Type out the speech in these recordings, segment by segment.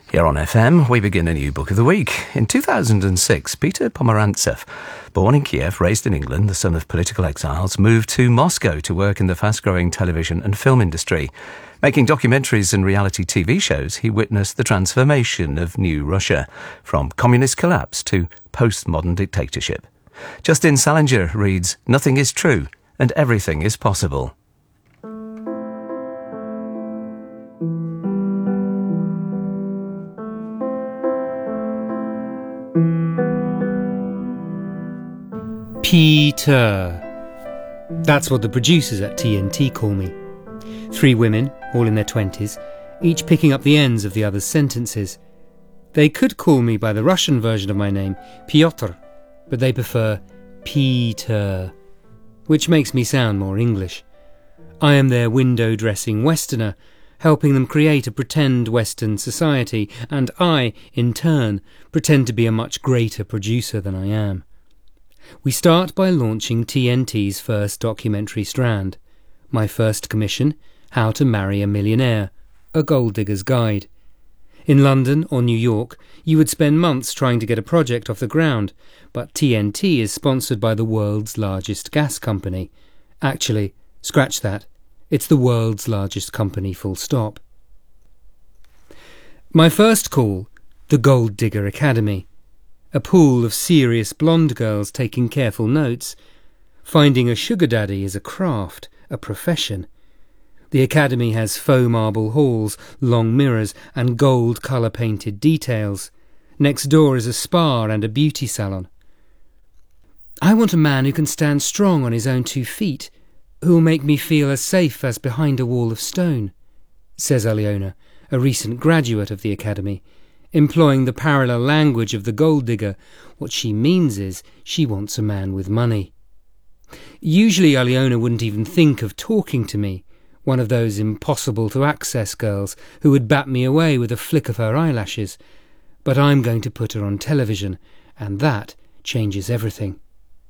Here on FM, we begin a new book of the week. In 2006, Peter Pomerantsev, born in Kiev, raised in England, the son of political exiles, moved to Moscow to work in the fast-growing television and film industry. Making documentaries and reality TV shows, he witnessed the transformation of new Russia, from communist collapse to postmodern dictatorship. Justin Salinger reads, "Nothing is true, and everything is possible." Peter. That's what the producers at TNT call me. 3 women, all in their 20s, each picking up the ends of the other's sentences. They could call me by the Russian version of my name, Pyotr, but they prefer Peter, which makes me sound more English. I am their window-dressing Westerner, helping them create a pretend Western society, and I, in turn, pretend to be a much greater producer than I am. We start by launching TNT's first documentary strand. My first commission, How to Marry a Millionaire, a Gold Digger's Guide. In London or New York, you would spend months trying to get a project off the ground, but TNT is sponsored by the world's largest gas company. Actually, scratch that. It's the world's largest company, full stop. My first call, the Gold Digger Academy. A pool of serious blonde girls taking careful notes. Finding a sugar daddy is a craft, a profession. The academy has faux marble halls, long mirrors, and gold colour-painted details. Next door is a spa and a beauty salon. I want a man who can stand strong on his own 2 feet, who will make me feel as safe as behind a wall of stone, says Alyona, a recent graduate of the academy. Employing the parallel language of the gold digger, what she means is she wants a man with money. Usually Alyona wouldn't even think of talking to me, one of those impossible-to-access girls who would bat me away with a flick of her eyelashes. But I'm going to put her on television, and that changes everything.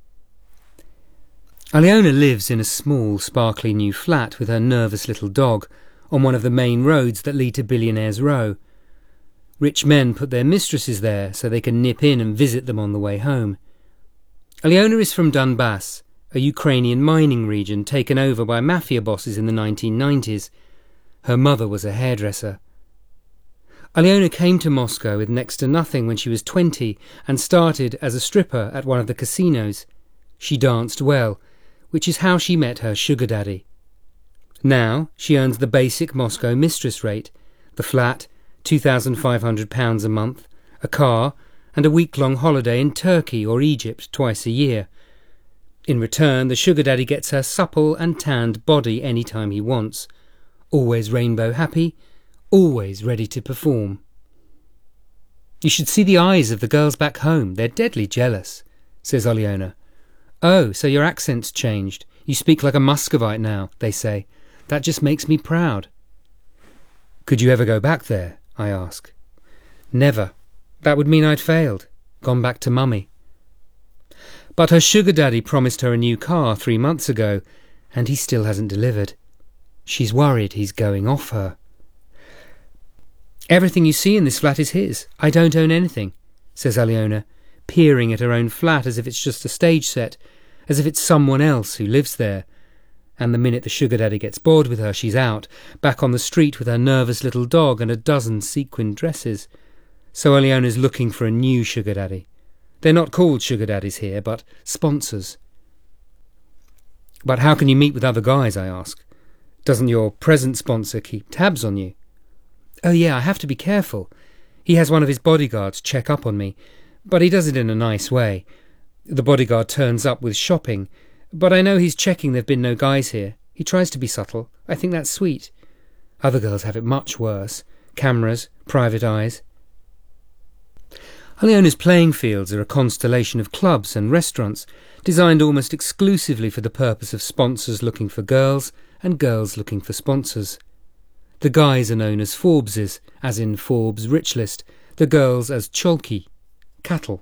Alyona lives in a small, sparkly new flat with her nervous little dog on one of the main roads that lead to Billionaires' Row. Rich men put their mistresses there so they can nip in and visit them on the way home. Alyona is from Donbass, a Ukrainian mining region taken over by mafia bosses in the 1990s. Her mother was a hairdresser. Alyona came to Moscow with next to nothing when she was 20 and started as a stripper at one of the casinos. She danced well, which is how she met her sugar daddy. Now she earns the basic Moscow mistress rate, the flat, £2,500 a month, a car, and a week-long holiday in Turkey or Egypt twice a year. In return, the sugar daddy gets her supple and tanned body any time he wants. Always rainbow happy, always ready to perform. You should see the eyes of the girls back home. They're deadly jealous, says Alyona. Oh, so your accent's changed. You speak like a Muscovite now, they say. That just makes me proud. Could you ever go back there? I ask. Never. That would mean I'd failed, gone back to mummy. But her sugar daddy promised her a new car 3 months ago, and he still hasn't delivered. She's worried he's going off her. Everything you see in this flat is his. I don't own anything, says Alyona, peering at her own flat as if it's just a stage set, as if it's someone else who lives there. And the minute the sugar daddy gets bored with her, she's out, back on the street with her nervous little dog and a dozen sequined dresses. So Alyona's looking for a new sugar daddy. They're not called sugar daddies here, but sponsors. But how can you meet with other guys, I ask? Doesn't your present sponsor keep tabs on you? Oh yeah, I have to be careful. He has one of his bodyguards check up on me, but he does it in a nice way. The bodyguard turns up with shopping, but I know he's checking there've been no guys here. He tries to be subtle. I think that's sweet. Other girls have it much worse. Cameras, private eyes. Alyona's playing fields are a constellation of clubs and restaurants designed almost exclusively for the purpose of sponsors looking for girls and girls looking for sponsors. The guys are known as Forbeses, as in Forbes' rich list, the girls as cholki, cattle.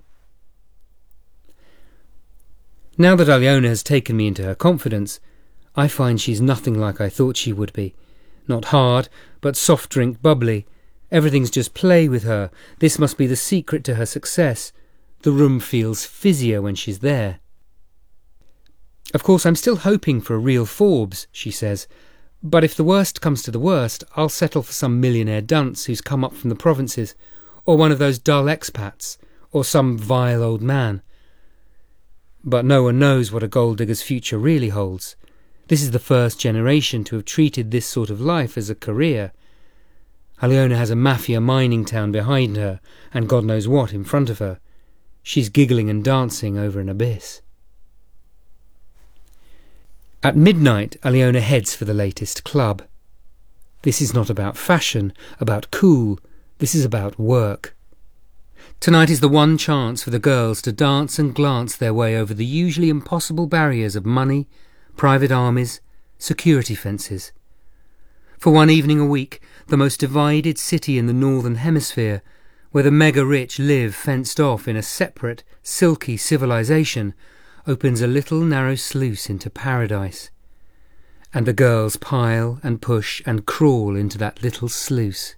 Now that Alyona has taken me into her confidence, I find she's nothing like I thought she would be. Not hard, but soft drink bubbly, Everything's just play with her. This must be the secret to her success. The room feels fizzier when she's there. Of course, I'm still hoping for a real Forbes, she says, but if the worst comes to the worst, I'll settle for some millionaire dunce who's come up from the provinces, or one of those dull expats, or some vile old man. But no one knows what a gold digger's future really holds. This is the first generation to have treated this sort of life as a career. Aliona has a mafia mining town behind her, and God knows what in front of her. She's giggling and dancing over an abyss. At midnight, Aliona heads for the latest club. This is not about fashion, about cool. This is about work. Tonight is the one chance for the girls to dance and glance their way over the usually impossible barriers of money, private armies, security fences. For one evening a week, the most divided city in the Northern Hemisphere, where the mega-rich live fenced off in a separate, silky civilization, opens a little narrow sluice into paradise. And the girls pile and push and crawl into that little sluice.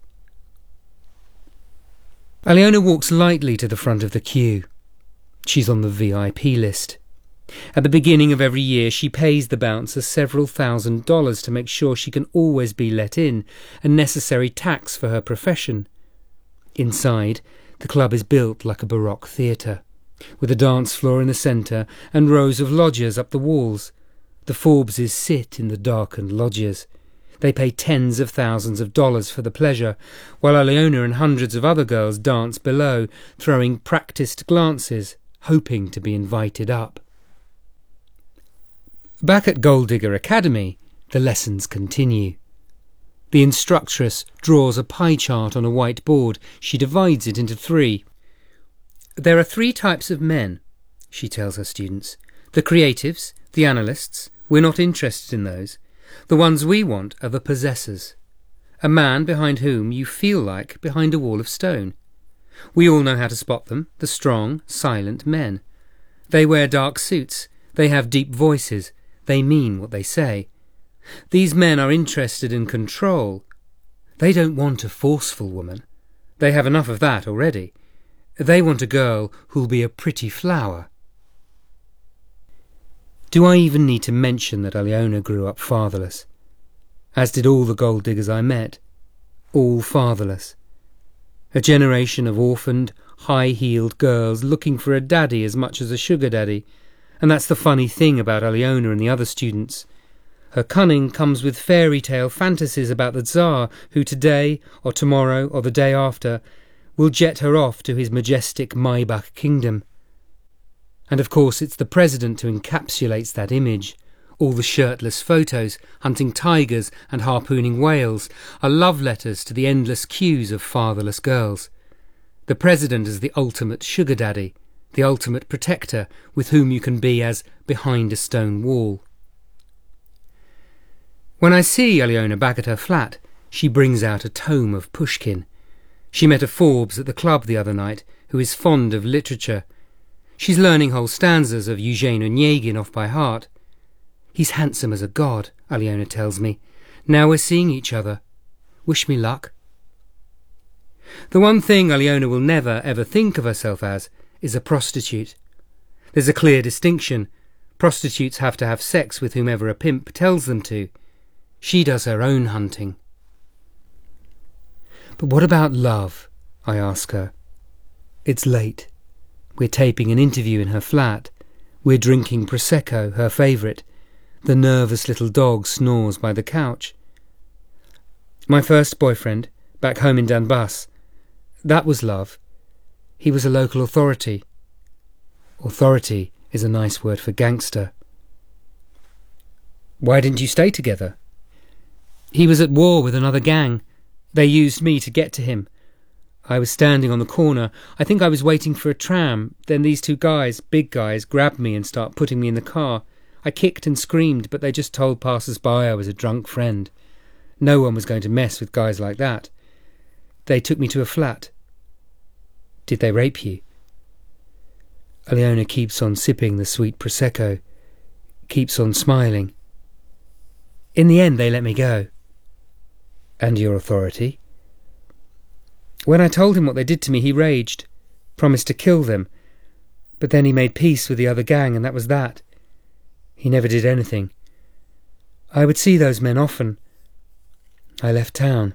Aliona walks lightly to the front of the queue. She's on the VIP list. At the beginning of every year she pays the bouncer several $1,000s to make sure she can always be let in, a necessary tax for her profession. Inside, the club is built like a Baroque theatre, with a dance floor in the centre and rows of lodgers up the walls. The Forbeses sit in the darkened lodges. They pay tens of thousands of dollars for the pleasure, while Aliona and hundreds of other girls dance below, throwing practised glances, hoping to be invited up. Back at Gold Digger Academy, the lessons continue. The instructress draws a pie chart on a white board. She divides it into 3. There are 3 types of men, she tells her students. The creatives, the analysts, we're not interested in those. The ones we want are the possessors. A man behind whom you feel like behind a wall of stone. We all know how to spot them, the strong, silent men. They wear dark suits, they have deep voices, they mean what they say. These men are interested in control. They don't want a forceful woman. They have enough of that already. They want a girl who'll be a pretty flower. Do I even need to mention that Aliona grew up fatherless? As did all the gold diggers I met. All fatherless. A generation of orphaned, high-heeled girls looking for a daddy as much as a sugar daddy. And that's the funny thing about Aliona and the other students. Her cunning comes with fairy tale fantasies about the Tsar, who today, or tomorrow, or the day after, will jet her off to his majestic Maybach kingdom. And of course it's the president who encapsulates that image. All the shirtless photos, hunting tigers and harpooning whales, are love letters to the endless queues of fatherless girls. The president is the ultimate sugar daddy, the ultimate protector, with whom you can be as behind a stone wall. When I see Aliona back at her flat, she brings out a tome of Pushkin. She met a Forbes at the club the other night, who is fond of literature. She's learning whole stanzas of Eugene Onegin off by heart. He's handsome as a god, Aliona tells me. Now we're seeing each other. Wish me luck. The one thing Aliona will never, ever think of herself as is a prostitute. There's a clear distinction. Prostitutes have to have sex with whomever a pimp tells them to. She does her own hunting. But what about love? I ask her. It's late. We're taping an interview in her flat. We're drinking Prosecco, her favourite. The nervous little dog snores by the couch. My first boyfriend, back home in Donbass, that was love. He was a local authority. Authority is a nice word for gangster. Why didn't you stay together? He was at war with another gang. They used me to get to him. I was standing on the corner. I think I was waiting for a tram. Then these 2 guys, big guys, grabbed me and started putting me in the car. I kicked and screamed, but they just told passers-by I was a drunk friend. No one was going to mess with guys like that. They took me to a flat. Did they rape you? Aliona keeps on sipping the sweet Prosecco, keeps on smiling. In the end they let me go. And your authority? When I told him what they did to me, he raged, promised to kill them, but then he made peace with the other gang, and that was that. He never did anything. I would see those men often. I left town.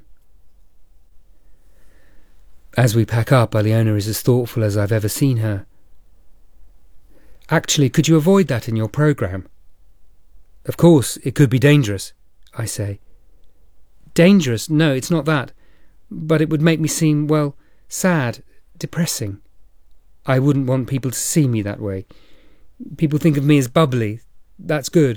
As we pack up, Aliona is as thoughtful as I've ever seen her. Actually, could you avoid that in your programme? Of course, it could be dangerous, I say. Dangerous? No, it's not that. But it would make me seem, well, sad, depressing. I wouldn't want people to see me that way. People think of me as bubbly. That's good.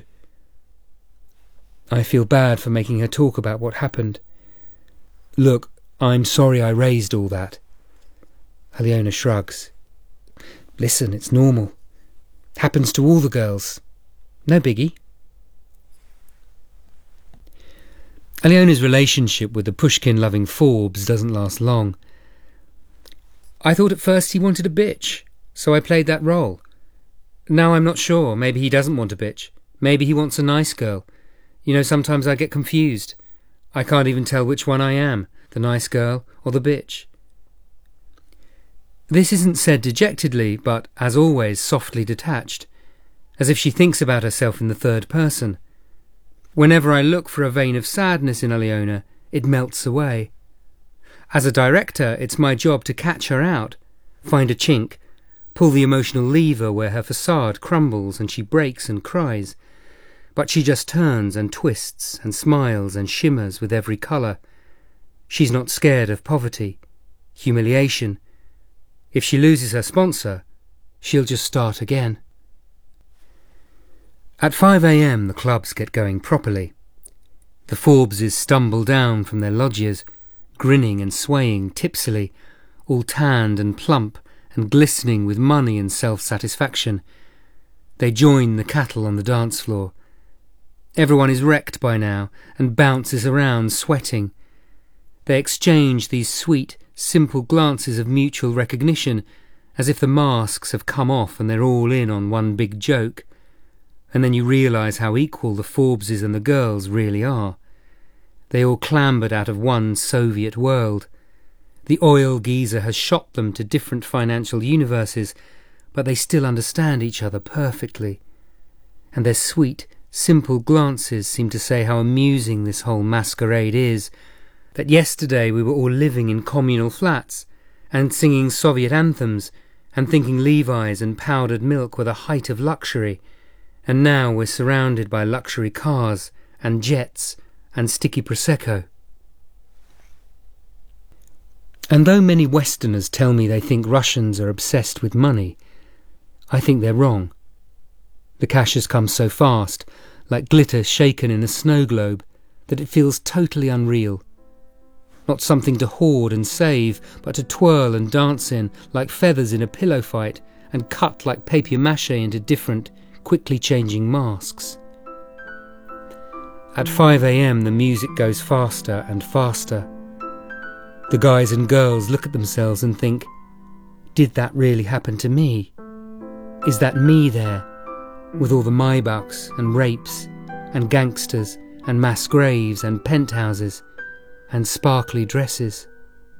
I feel bad for making her talk about what happened. Look, I'm sorry I raised all that. Aliona shrugs. Listen, it's normal. Happens to all the girls. No biggie. Aliona's relationship with the Pushkin-loving Forbes doesn't last long. I thought at first he wanted a bitch, so I played that role. Now I'm not sure. Maybe he doesn't want a bitch. Maybe he wants a nice girl. You know, sometimes I get confused. I can't even tell which one I am, the nice girl or the bitch. This isn't said dejectedly, but, as always, softly detached, as if she thinks about herself in the third person. Whenever I look for a vein of sadness in Aliona, it melts away. As a director, it's my job to catch her out, find a chink, pull the emotional lever where her facade crumbles and she breaks and cries. But she just turns and twists and smiles and shimmers with every colour. She's not scared of poverty, humiliation. If she loses her sponsor, she'll just start again. At 5 a.m. the clubs get going properly. The Forbeses stumble down from their loggias, grinning and swaying tipsily, all tanned and plump and glistening with money and self-satisfaction. They join the cattle on the dance floor. Everyone is wrecked by now and bounces around sweating. They exchange these sweet, simple glances of mutual recognition, as if the masks have come off and they're all in on one big joke. And then you realise how equal the Forbeses and the girls really are. They all clambered out of one Soviet world. The oil geezer has shot them to different financial universes, but they still understand each other perfectly. And their sweet, simple glances seem to say how amusing this whole masquerade is, that yesterday we were all living in communal flats and singing Soviet anthems and thinking Levi's and powdered milk were the height of luxury, and now we're surrounded by luxury cars and jets and sticky Prosecco. And though many Westerners tell me they think Russians are obsessed with money, I think they're wrong. The cash has come so fast, like glitter shaken in a snow globe, that it feels totally unreal. Not something to hoard and save, but to twirl and dance in, like feathers in a pillow fight, and cut like papier-mâché into different, quickly changing masks. At 5 a.m. the music goes faster and faster. The guys and girls look at themselves and think, did that really happen to me? Is that me there, with all the Maybachs and rapes and gangsters and mass graves and penthouses and sparkly dresses?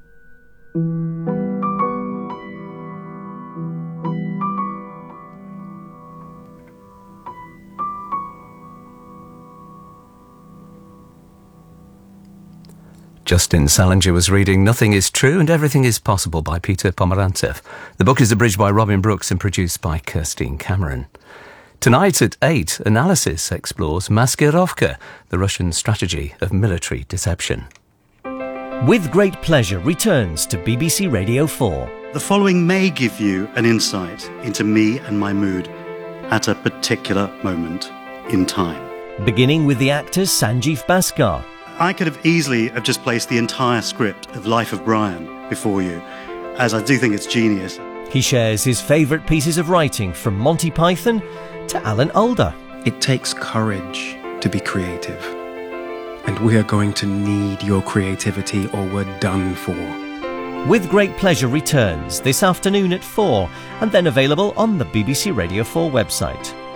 Justin Salinger was reading Nothing is True and Everything is Possible by Peter Pomerantsev. The book is abridged by Robin Brooks and produced by Kirstine Cameron. Tonight at 8, Analysis explores Maskirovka, the Russian strategy of military deception. With Great Pleasure returns to BBC Radio 4. The following may give you an insight into me and my mood at a particular moment in time. Beginning with the actor Sanjeev Bhaskar. I could have easily have just placed the entire script of Life of Brian before you, as I do think it's genius. He shares his favourite pieces of writing from Monty Python to Alan Alda. It takes courage to be creative, and we are going to need your creativity or we're done for. With Great Pleasure returns this afternoon at 4 and then available on the BBC Radio 4 website.